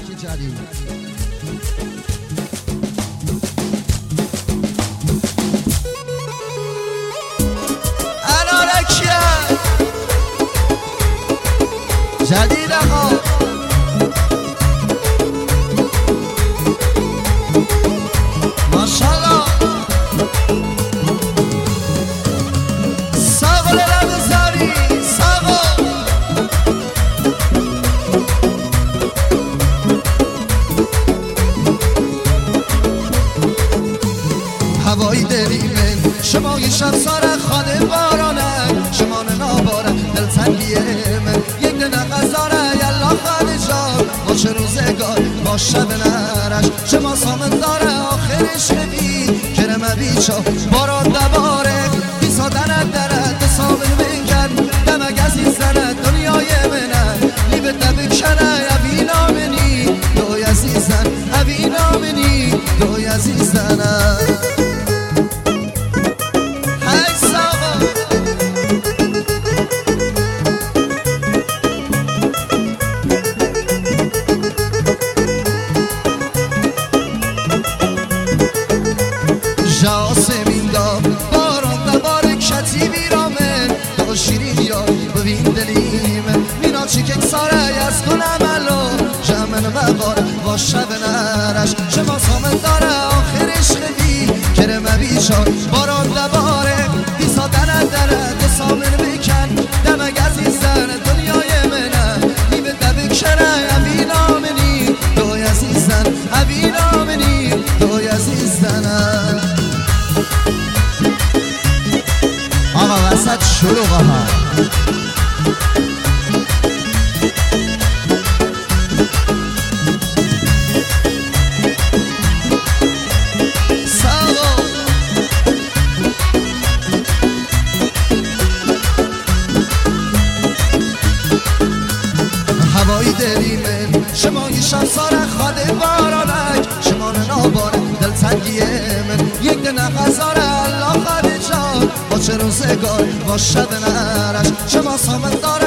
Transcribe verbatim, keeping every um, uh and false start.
موزیک جدید. انارکیه جدید آقا ماشالله. ساقل رمزاری ساقل هوایی دریمه شمای شب ساره خانه بارانه شمان ناباره دلتنگیه من یک دنه غزاره یلا خانه جان باشه روزگار باشه به نرش شما سامن داره آخرش خبی کرمه بیچا باران دباره بیسا دنه دره دسامن بگن دمگ عزیز زنه دنیای منه لیبه دبی کنه اوی نامنی دوی عزیزن اوی نامنی دوی عزیزنه. جاسمین دا باران دبار کتی بیرامن دا شیرین یار ببین دلیم مینا چی که ساره از کنم الو جمن مقار با شب نرش شما سامن داره آخرش خبی کرمه بیشار باران دباره بیسا دره دره دو سامن بکن دمگ عزیزن دنیای منه نیبه دبی کنه اوی نامنی دوی عزیزن اوی نامنی دوی عزیزن. آقا وسط شلوغه ها ساقو هوایی دریمه شمای شب ساره خاده بارانک شمان ناباره دلتنگیه من یک دنه غزاره الله خاده جان با چه روزگار با شب نرش شما سامن داره